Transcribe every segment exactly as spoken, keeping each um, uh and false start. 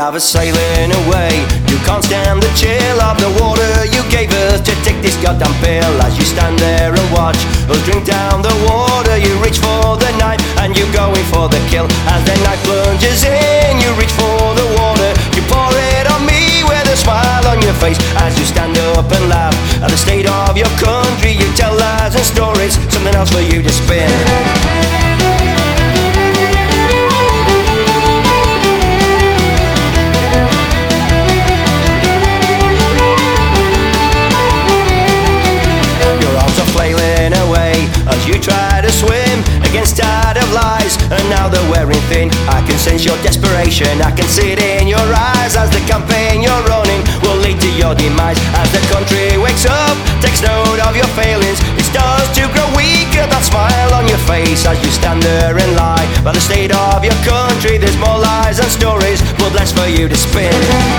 have us sailing away. You can't stand the chill of the water you gave us to take this goddamn pill. As you stand there and watch us drink down the water, you reach for the knife and you're going for the kill. As the knife plunges in, you reach for the water, you pour it on me with a smile on your face. As you stand up and laugh at the state of your country, you tell lies and stories, something else for you to spin. As you try to swim against tide of lies, and now they're wearing thin. I can sense your desperation, I can see it in your eyes. As the campaign you're running will lead to your demise. As the country wakes up, takes note of your failings, it starts to grow weaker, that smile on your face. As you stand there and lie by the state of your country, there's more lies and stories, but less for you to spin.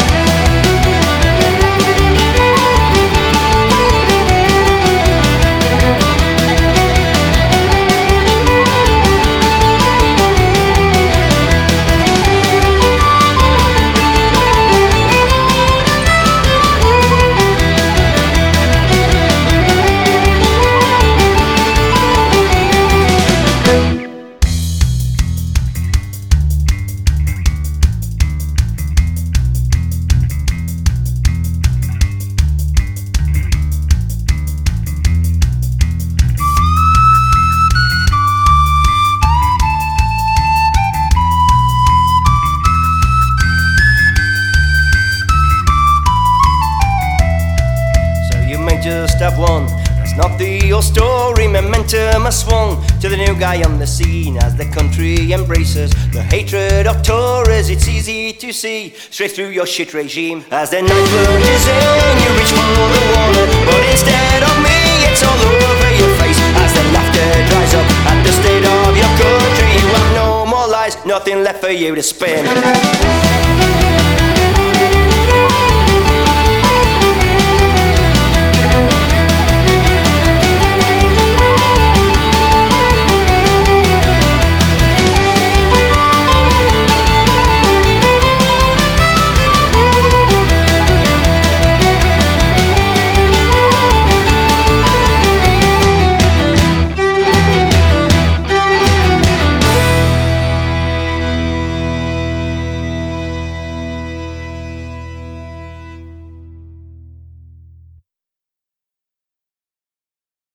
Just have one, that's not the old story. Momentum has swung to the new guy on the scene. As the country embraces the hatred of Tories, it's easy to see straight through your shit regime. As the night plunges in, you reach for the water, but instead of me, it's all over your face. As the laughter dries up at the state of your country, you have no more lies, nothing left for you to spin.